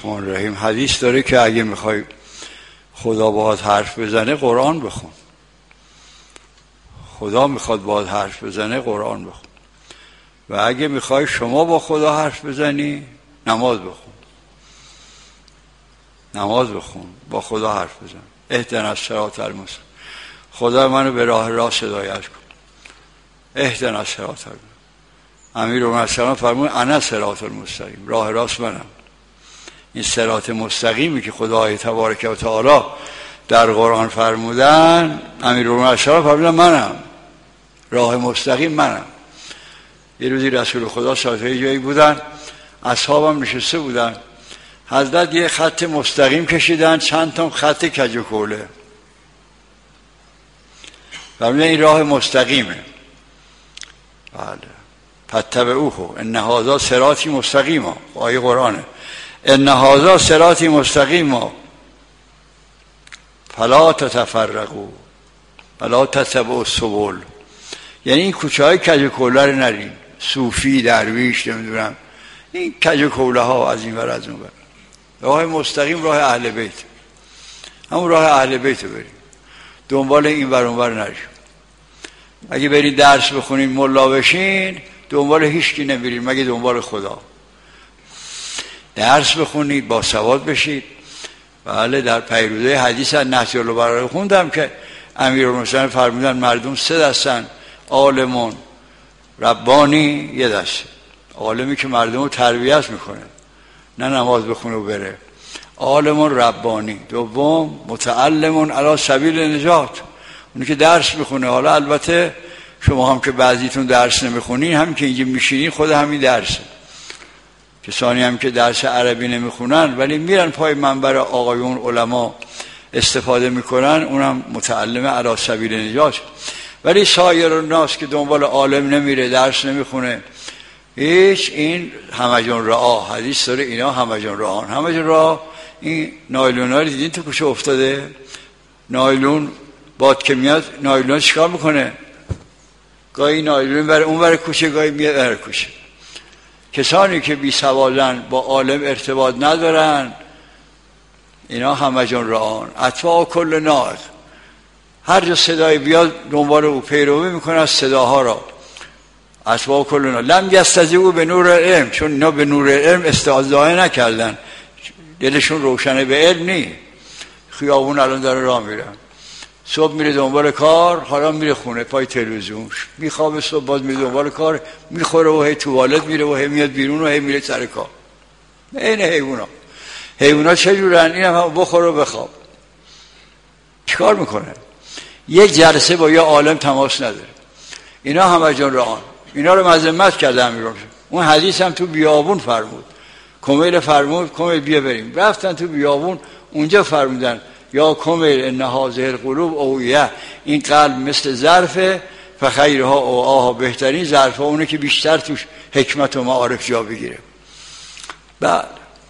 الرحمن الرحیم. حدیث داره که اگه میخوای خدا باهات حرف بزنه قرآن بخون. خدا میخواد باهات حرف بزنه قرآن بخون. و اگه میخوای شما با خدا حرف بزنی نماز بخون. نماز بخون، با خدا حرف بزن. اهدنا الصراط المستقیم. خدا منو به راه راست هدایت کن. اهدنا الصراط المستقیم. امیرالمومنین فرمود انا صراط المستقیم، راه راست منم. این صراط مستقیمی که خدای تبارک و تعالی در قرآن فرمودن، امیرالمومنین فرمودن منم، راه مستقیم منم. یه روزی رسول خدا ساعتی جایی بودن، اصحابم نشسته بودن، حضرت یه خط مستقیم کشیدن، چند تا خط کج و کوله. فرمودن این راه مستقیمه. بله. فاتبعوه ان هذا صراطی مستقیم. آیه قرآنه. ان هذا صراطی مستقیم فلا تتفرقوا ولا تتبعوا السبل. یعنی این کوچه های کج و کوله رو نرین. صوفی، درویش، نمیدونم این کج و کوله ها از این ور از اون ور. راه مستقیم راه اهل بیت، همون راه اهل بیت رو بریم، دنبال این ور اون ور نریم. اگه برید درس بخونین ملا بشین دنبال هیچ کی نمیرین مگه دنبال خدا. درس بخونید با سواد بشید. بله در پیروزه حدیث از نهج البلاغه خوندم که امیرالمومنین فرمودن مردم سه دستن: عالمون، ربانی، یه دسته. عالمی که مردم رو تربیت میکنه، نه نماز بخونه و بره. عالمون ربانی. دوم متعلمون علی سبیل نجات، اونی که درس میخونه. حالا البته شما هم که بعضیتون درس نمیخونین، هم که اینجا میشینین خود همین درسه. کسانی هم که درس عربی نمیخونن ولی میرن پای منبر آقایون علما استفاده میکنن، اونم متعلم علی سبیل نجات. ولی سایر الناس که دنبال عالم نمیره، درس نمیخونه، هیچ، این همجون راه. حدیث داره اینا همجون راهان. همجون راه این نایلون ها رو دیدین تو کوچه افتاده؟ نایلون باد که میاد نایلون چیکار میکنه؟ گاهی نایلون بره اون بره کوچه، گاهی میاد بره کوچه. کسانی که بی سوادن، با عالم ارتباط ندارن، اینا همجون راهان. اتباع کل ناق، هر جا صدای بیاد دنبال او پیروی میکنه از صداها را. اتباع کل ناق لم یستضیئوا به نور علم، چون اینا به نور علم استعاذه نکردن، دلشون روشنه به علم نی. خیابون الان داره راه میرن، صبح میره دنبال کار، حالا میره خونه پای تلویزیون، میخوابه، صبح باز میره دنبال کار، میخوره و هی توالت میره و هی میاد بیرون و هی میره سر کار. این حیونا چه جورن؟ این هم بخوره و بخواب. چیکار میکنه؟ یک جلسه با یه عالم تماس نداره. اینا همه جان راهان. اینا رو مذمت کرده امیرالمومنین. اون حدیث هم تو بیابون فرمود. کمیل فرمود کمیل بیا بریم. رفتن تو بیابون، اونجا فرمودن یا کمیل ان هذه القلوب اوعیه، این قلب مثل ظرفه، فخیرها اوعاها، بهترین ظرف ها اونه که بیشتر توش حکمت و معارف جا بگیره. بعد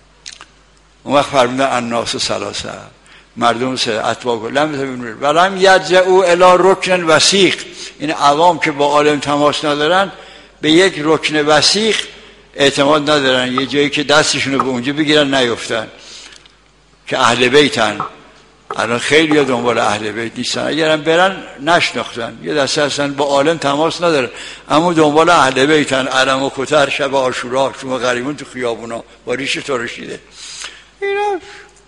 اون وقت فرمودن الناس ثلاثه، مردم سه اتباع ولم یرجعوا الی رکن وثیق. این عوام که با عالم تماس ندارن به یک رکن وثیق اعتماد ندارن، یه جایی که دستشون رو به اونجا بگیرن نیفتن، که اهل بیتن. الان خیلی ها دنبال اهل بیت نیستن، اگرم برن نشناختن، یه دسته هستن با عالم تماس ندارن اما دنبال اهل بیتن. علم و کتر شب عاشورا شما غریبون تو خیابونا با ریش ترشیده، اینا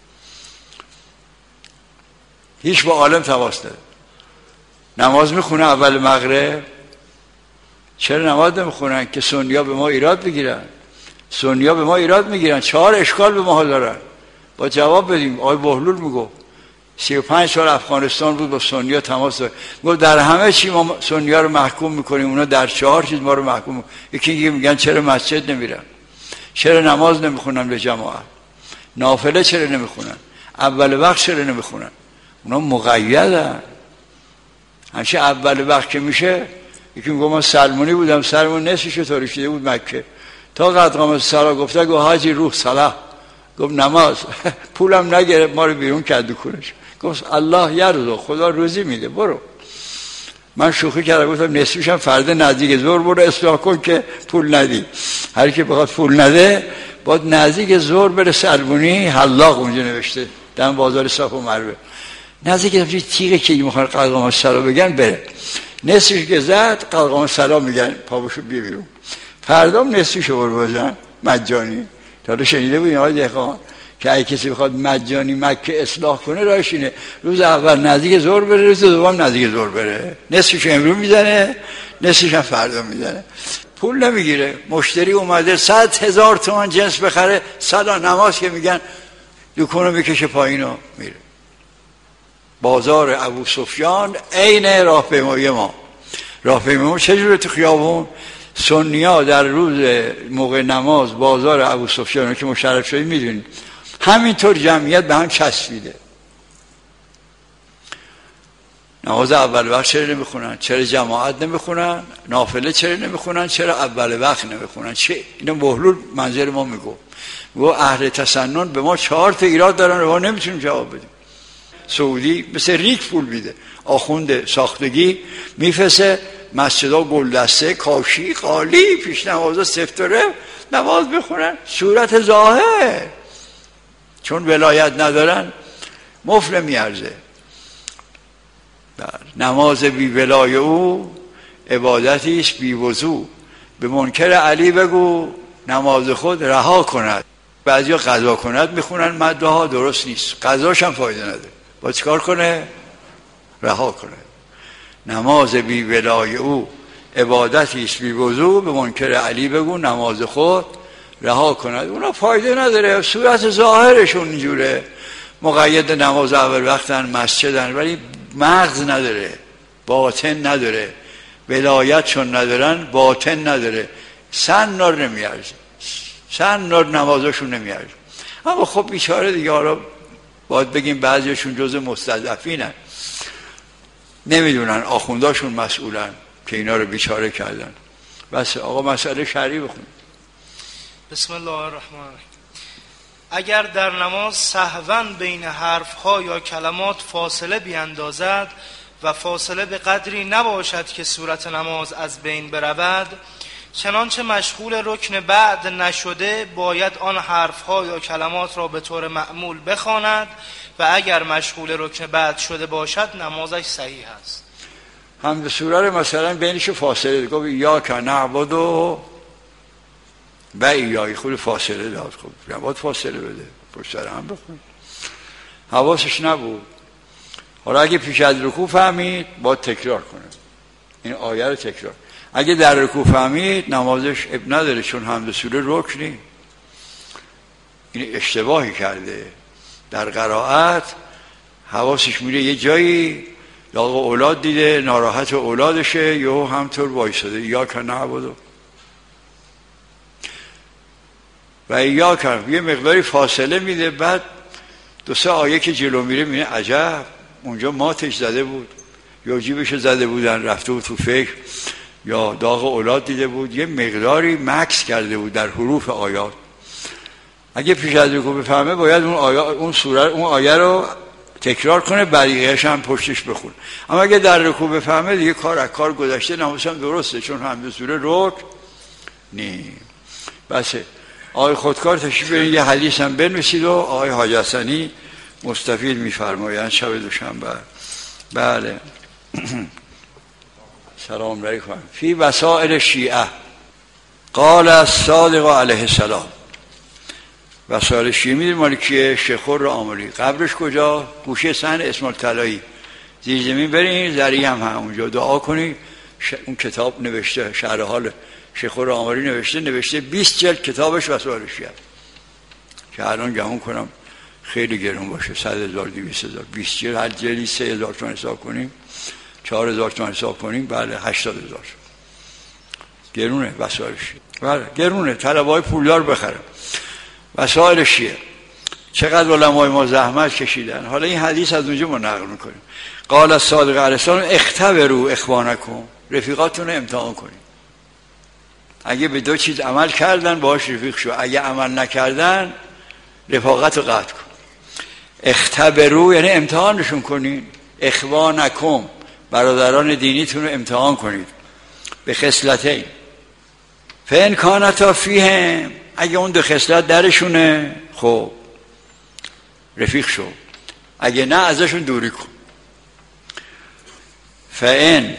هیچ با عالم تماس نداره. نماز میخونه اول مغرب، چرا نماز نمیخونن؟ که سنیا به ما ایراد بگیرن. سنیا به ما ایراد میگیرن، 4 اشکال به ما دارن. با جواب بدیم. آقای بهلول میگو 35 سال افغانستان بود، با سنیا تماس داره. میگو در همه چی ما سنیا رو محکوم میکنیم، اونا در 4 چیز ما رو محکوم میکنن. یکی میگن چرا مسجد نمیرن، چرا نماز نمیخونن به جماعت، نافله چرا نمیخونن، اول وقت چرا نمیخونن. اونا مقیدن. همیشه اول وقت که میشه، یکی میگه من سلمونی بودم، سلمون نصفش ترشیده بود مکه، تا قد قامت صلا گفته گفت حاجی روح صلاح، گفت نماز. پولم نگرفت، ما رو بیرون کرد دکونش، گفت الله یرزق، خدا روزی میده، برو. من شوخی کردم گفتم نصفشم فردا نزدیک ظهر برو اصلاح کن که پول ندی. هر کی بخواد پول نده باید نزدیک ظهر بره سلمونی حلاق اونجا نوشته دم بازار صاف و مروه، نزدیک تیغه که میخوان قلقام سلام بگن بره، نصفش که زد قلقام سلام میگن پابوشو بیا بیرون، فردام نصفشو برو بزن مجانی. تا شنیده بودین آقای دهقان که اگه کسی بخواد مجانی مکه اصلاح کنه راهش اینه روز اول نزدیک ظهر بره، روز دوم نزدیک ظهر بره، نصفش امروز میزنه نصفش هم فردا میزنه، پول نمیگیره. مشتری اومده 100,000 تومان جنس بخره، صدا نماز که میگن دکونو میکشه پایینو میره. بازار ابو سفیان عین راهپیمایی ما. راهپیمایی ما چجوره تو خیابون؟ سنی‌ها در روز موقع نماز بازار ابو سفیان که مشرف شدید میدونید همینطور جمعیت به هم چسبیده. نماز اول وقت چرا نمیخونن؟ چرا جماعت نمیخونن؟ نافله چرا نمیخونن؟ چرا اول وقت نمیخونن؟ چه؟ اینو بهلول منظر ما میگو اهل تسنن به ما 4 تا ایراد دارن و ما نمیتونیم جواب بدیم. سعودی مثل ریک پول میده، آخوند ساختگی میفسه مسجدها گلدسته کاشی قالی پیش نمازها سفتره نماز بخونن صورت ظاهر، چون ولایت ندارن مفل میارزه. نماز بی ولای او عبادتی است بی وضو، به منکر علی بگو نماز خود رها کند. بعضیا قضا کند میخونن مده ها درست نیست، قضاش هم فایده نداره، با چیکار کنه؟ رها کنه. نماز بی ولای او عبادتی است بی وضو، به منکر علی بگو نماز خود رها کند. اونا فایده نداره، صورت ظاهرشون اینجوره، مقید نماز اول وقتن مسجدن ولی مغز نداره، باطن نداره، ولایت چون ندارن باطن نداره، سن نمیارزه، سن نمازشون نمیارزه. اما خب بیچاره دیگه، حالا باید بگیم بعضیشون جز مستضعفینن، نمیدونن آخونداشون مسئولن که اینا رو بیچاره کردن. بس آقا مسئله شرعی بخون. بسم الله الرحمن الرحیم. اگر در نماز سهوا بین حرفها یا کلمات فاصله بیندازد و فاصله به قدری نباشد که صورت نماز از بین برود، چنانچه مشغول رکن بعد نشده باید آن حرفها یا کلمات را به طور معمول بخواند و اگر مشغول رکن بعد شده باشد نمازش صحیح است. هم سوره رو مثلا بینش فاصله گفت یا که نعبد و ایایی خود فاصله داد، خب باید فاصله بده، پشت سر هم بخون. حواسش نبود. حالا اگه پیش از رکوع فهمید باید تکرار کنه، این آیه رو تکرار. اگه در رکوع فهمید نمازش اب نداره، چون حمد سوره رکنی. این اشتباهی کرده در قرائت، حواسش میره یه جایی، داغ اولاد دیده، ناراحت اولادشه، یهو همطور وایساده یا که نعبد و یا که یه مقداری فاصله میده، بعد 2-3 آیه که جلو میره میره عجب اونجا ماتش زده بود یا جیبش زده بودن رفته بود تو فکر، یا داغ اولاد دیده بود، یه مقداری مکس کرده بود در حروف آیات. اگه پیش از رکوع بفهمه باید اون آیه رو تکرار کنه، بقیه‌اش هم پشتش بخونه. اما اگه در رکوع بفهمه دیگه کار گذشته، نمازش هم درسته، چون حمد سوره رکن نیم. بس آقای خودکار تشریف برین یه حدیث هم بنویسید و آقای حاج حسنی مستفید می‌فرمایند شب دوشنبه. بله. سلام علیکم. فی وسائل شیعه قال الصادق علیه السلام. وسائل شیعه میدونی مال کیه؟ شیخ خور آملی. قبرش کجا؟ گوشه سن اسماعیل طلایی، زیر زمین برین، ذری هم اونجا دعا کنی. اون کتاب نوشته، شرح حال شیخ خور آملی نوشته 20 جلد کتابش وسائل شیعه که الان گمون کنم خیلی گرون باشه، 100,000 200,000 20 جلد، هر جلدی 3,000 تومان حساب کنیم، 4,000 تومان حساب کنیم، بله 80,000 گرونه وسائل شیعه. بله گرونه، طلبه‌های پولدار بخرن. وسائل شیعه چقدر علمای ما زحمت کشیدن. حالا این حدیث از اونجا ما نقل میکنیم. قال الصادق علیه السلام اختبروا اخوانکم، رفیقاتون رو امتحان کنید. اگه به 2 چیز عمل کردن باهاش رفیق شو، اگه عمل نکردن رفاقت رو قطع کن. اختبروا یعنی امتحانشون کنین. اخوانکم برادران دینیتون رو امتحان کنید به خصلتین. فان کانتا فیهم، اگه اون 2 خصلت درشونه خب رفیق شو، اگه نه ازشون دوری کن. فإن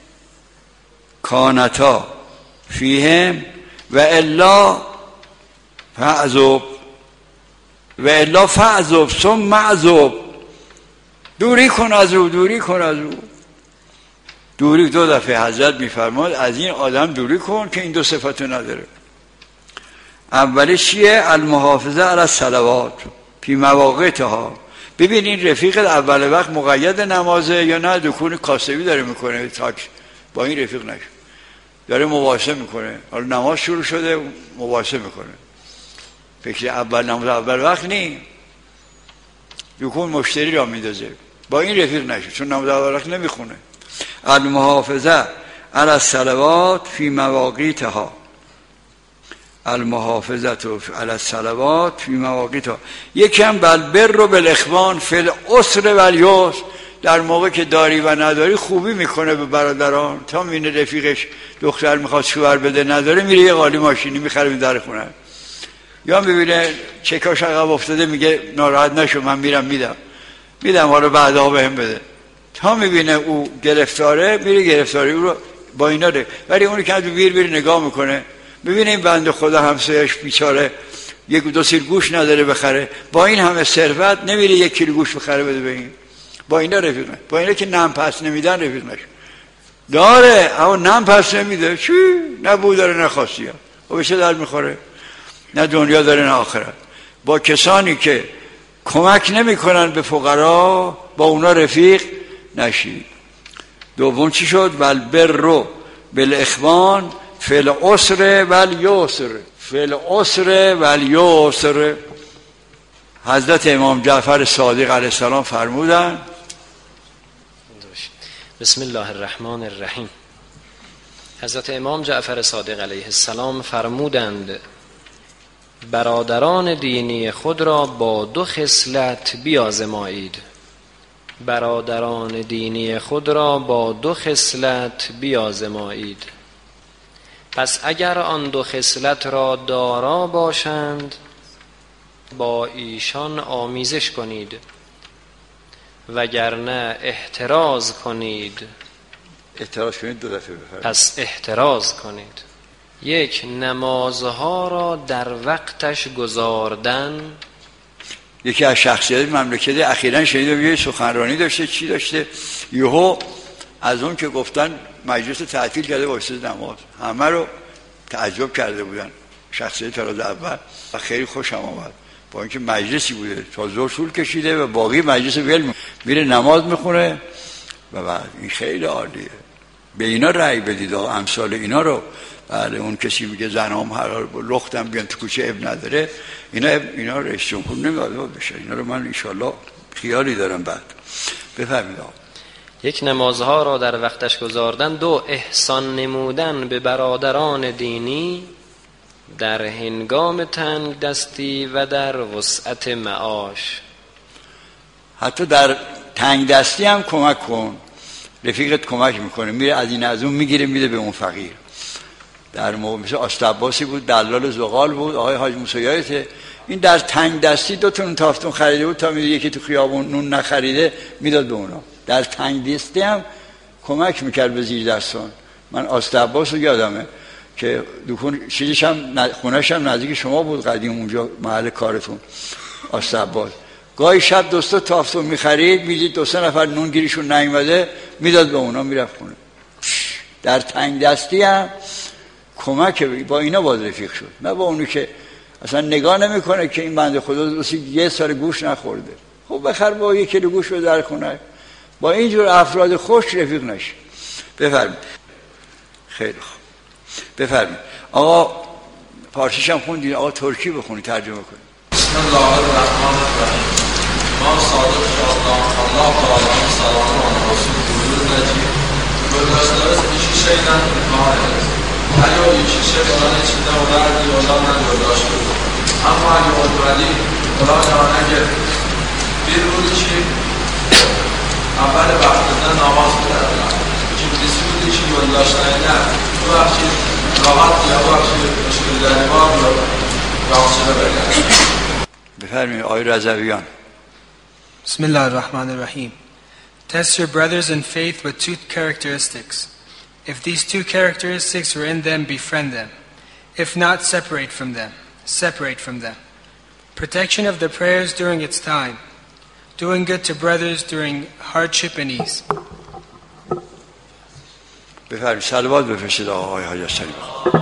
کانتا فیهم و الا فعذب و الا فعذب ثم عذب، دوری کن از او، دوری کن از او. دوری 2 دفعه حضرت میفرماد از این آدم دوری کن که این 2 صفتو نداره. اولی چیه؟ المحافظه علی الصلوات فی مواقعها. ببین این رفیق اول وقت مقید نمازه یا نه دکون کاسبی داره میکنه، تاک با این رفیق نشو، داره مباحثه میکنه. حالا نماز شروع شده مباحثه میکنه، فکر اول نماز اول وقت نی، دکون مشتری را میدازه. با این رفیق نشو چون نماز اول وقت نمیخونه. المحافظه علی الصلوات فی مواقیتها، المحافظه علی الصلوات فی مواقیتها. یکم بالبر و بالاخوان فی العسر و الیسر، در موقع که داری و نداری خوبی میکنه به برادران. تا میینه رفیقش دختر میخواد شوهر بده نداره، میره یه قالی ماشینی میخره به در خونه، یا میبینه چکاش عقب افتاده میگه ناراحت نشو من میرم میدم حالا بعدا بهم بده. تا میبینه او گرفتاره میره گرفتاری او رو با اینا ده. ولی اونی که از بیر نگاه میکنه ببینه این بنده خدا همسایش بیچاره 1-2 سیر گوش نداره بخره، با این همه ثروت نمیره 1 کیلو گوش بخره بده به این. با اینا رفیق نه، با اینا که نم پس نمیدن رفیق نشو. داره اما نم پس نمیده، چی؟ نه بو داره نه خاصی ها، و به چه در میخوره؟ نه دنیا داره نه آخرت. با کسانی که کمک نمیکنن به فقرا با اونا رفیق نشید. دوم چی شد؟ والبر بالاخوان فی العسر و الیسر، فی العسر و الیسر. حضرت امام جعفر صادق علیه السلام فرمودن بسم الله الرحمن الرحیم. حضرت امام جعفر صادق علیه السلام فرمودند برادران دینی خود را با 2 خصلت بیازمایید. برادران دینی خود را با 2 خصلت بیازمایید. پس اگر آن 2 خصلت را دارا باشند با ایشان آمیزش کنید، وگرنه احتراز کنید. احتراز کنید 2 دفعه بفرمایید. پس احتراز کنید. 1 نمازها را در وقتش گزاردن. یکی از شخصیت مملکت اخیراً شنیدم یه سخنرانی داشته، چی داشته، یهو از اون که گفتن مجلس تعطیل کرده واسه نماز، همه رو تعجب کرده بودن. شخصیت طراز اول و خیلی خوشم آمد، با اینکه مجلسی بوده تا ظهر طول کشیده و باقی مجلس ول میره نماز میخونه و بعد این خیلی عالیه. به اینا رأی بدید امثال اینا رو. بله اون کسی میگه زنام حلال لختم بیان تو کوچه اب نداره، اینا رئیس جمهور نمیاد بشه. اینا رو من انشالله خیالی دارم. بعد بفرمایید. 1 نمازها را در وقتش گزاردن. 2 احسان نمودن به برادران دینی در هنگام تنگ دستی و در وسعت معاش. حتی در تنگ دستی هم کمک کن، رفیقت کمک میکنه، میره از این از اون میگیره میده به اون فقیر. در موقع مثل آستعباسی بود دلال زغال بود، آقای حاج موسی یادته، این در تنگ دستی 2 تا تافتون خریده بود تا میده یکی تو خیابون نون نخریده میداد به اونا. در تنگ دستی هم کمک میکرد به زیر دستان. من آستعباس رو یادمه که دکون چیزش هم خونه‌ش هم نزدیک شما بود قدیم اونجا محل کارتون آستعباس. گاهی شب 2 تا تافتون میخرید میدید 2-3 نفر نون گیریشون نیومده میداد به اونا میرفت خونه. در تنگ دستی هم کمک با اینا باز رفیق شد، نه با اونی که اصلا نگاه نمیکنه که این بنده خدا دوستی 1 سال گوش نخورده، خب بخر با 1 کیلو گوش به در خونه. با اینجور افراد خوش رفیق نشی. بفرمایید. خیلی خوب بفرمایید. آقا فارسیش هم خوندید، آقا ترکی بخونید ترجمه کنید. بسم الله الرحمن الرحیم. ما صادق Allah Teala'nın salamı olsun buyurur ki yoldaşlarınız 2 şeyden ibaret. Her yol 2 şey olan içinde olar yollarla yoldaş olur. Ama yol veli olacağına gel. Bir buydu ki اول وقتında namaz kılarlar. İkincisi buydu ki yoldaşlarına bu vakti rahat ya vakti müşkülleri var yok. جانشین بگردید. بفرمایید آقای رضویان. بسم الله الرحمن الرحیم. Test your brothers in faith with two characteristics. If these two characteristics are in them, befriend them. If not, separate from them. Separate from them. Protection of the prayers during its time. Doing good to brothers during hardship and ease. بفرمایید صلوات بفرستید آقای حاج شریف.